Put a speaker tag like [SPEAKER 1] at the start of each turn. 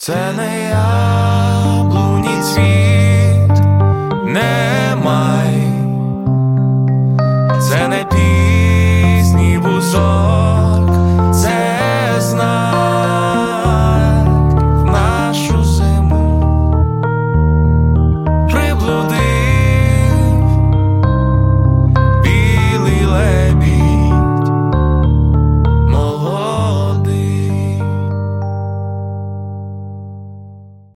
[SPEAKER 1] Це не яблуні цвіт, не май, це не пізній бузок.